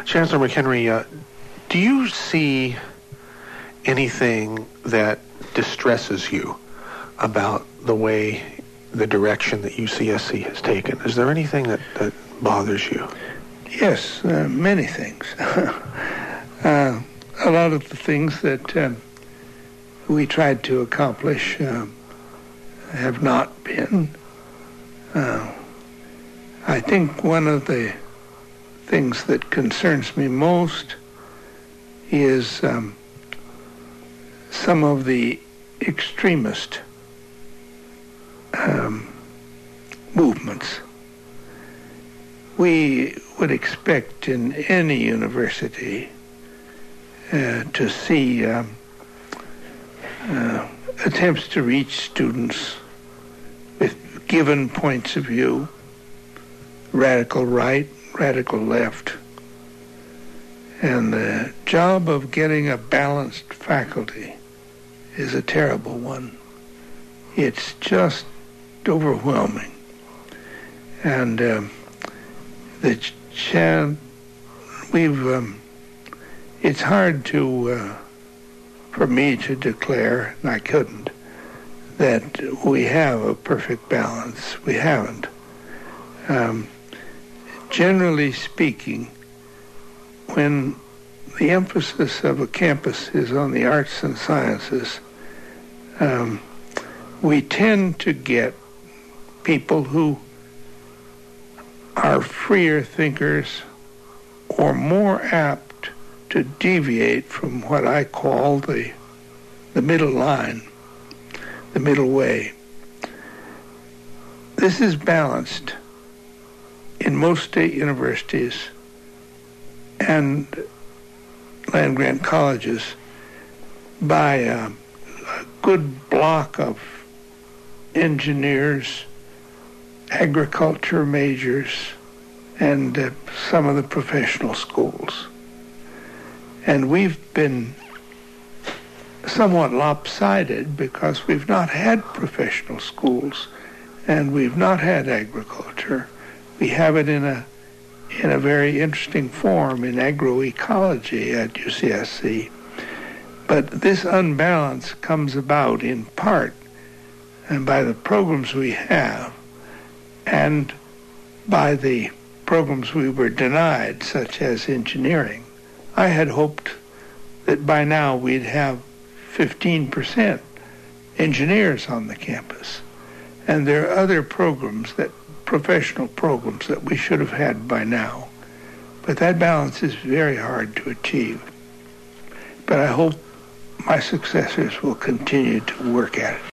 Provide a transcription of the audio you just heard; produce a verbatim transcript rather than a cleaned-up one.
Chancellor McHenry, uh, do you see anything that distresses you about the way, the direction that U C S C has taken? Is there anything that, that bothers you? Yes, uh, many things. uh, a lot of the things that uh, we tried to accomplish uh, have not been. Uh, I think one of the things that concerns me most is um, some of the extremist um, movements. We would expect in any university uh, to see um, uh, attempts to reach students with given points of view, radical right, radical left. And the job of getting a balanced faculty is a terrible one. It's just overwhelming. And um, the ch- we've, um, it's hard to, uh, for me to declare, and I couldn't, that we have a perfect balance. We haven't. Um, generally speaking, when the emphasis of a campus is on the arts and sciences, um, we tend to get people who are freer thinkers or more apt to deviate from what I call the the middle line, the middle way. This is balanced in most state universities and land-grant colleges by a, a good block of engineers, agriculture majors, and uh, some of the professional schools. And we've been somewhat lopsided because we've not had professional schools and we've not had agriculture. We have it in a in a very interesting form in agroecology at U C S C. But this unbalance comes about in part and by the programs we have and by the programs we were denied, such as engineering. I had hoped that by now we'd have fifteen percent engineers on the campus. And there are other programs, that professional programs, that we should have had by now. But that balance is very hard to achieve. But I hope my successors will continue to work at it.